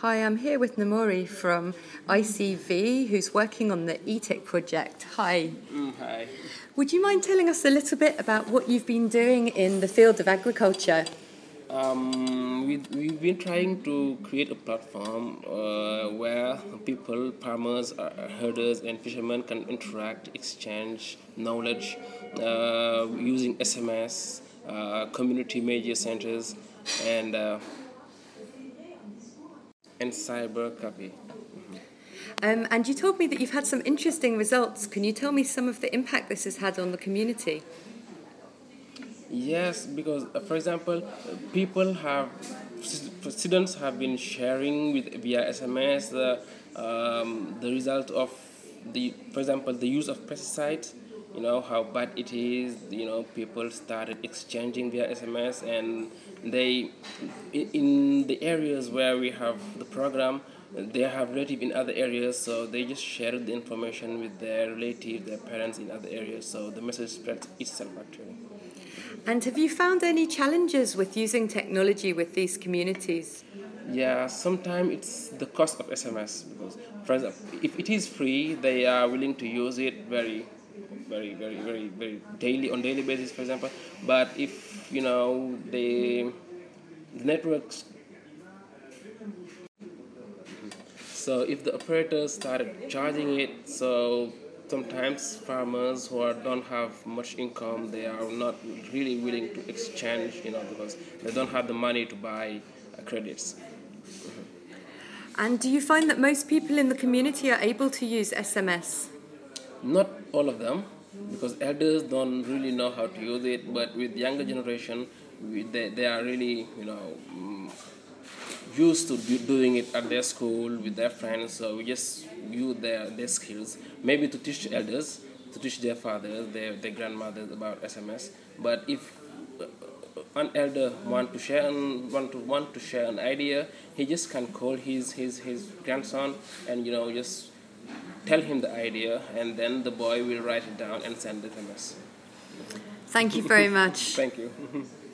Hi, I'm here with Namori from ICV, who's working on the ETIC project. Hi. Hi. Would you mind telling us a little bit about what you've been doing in the field of agriculture? We've been trying to create a platform where people, farmers, herders, and fishermen can interact, exchange knowledge using SMS, community media centers, and uh, and cyber copy. And you told me that you've had some interesting results. Can you tell me some of the impact this has had on the community? Yes, because for example, people have students have been sharing with via SMS the result of for example, the use of pesticides. You know how bad it is. You know, people started exchanging via SMS, and they in the areas where we have the program, they have relative in other areas, so they just share the information with their relatives, their parents in other areas. So the message spreads itself actually. And have you found any challenges with using technology with these communities? Yeah, sometimes it's the cost of SMS because, for example, if it is free, they are willing to use it very daily on daily basis, for example. But if you know the networks, so if the operators started charging it, so sometimes farmers who don't have much income, they are not really willing to exchange, you know, because they don't have the money to buy credits. And do you find that most people in the community are able to use SMS? Not all of them, because elders don't really know how to use it. But with younger generation, they are really used to doing it at their school with their friends. So we just use their skills, maybe to teach elders, to teach their fathers, their grandmothers about SMS. But if an elder want to share an idea, he just can call his grandson and just tell him the idea, and then the boy will write it down and send it to us. Thank you very much. Thank you.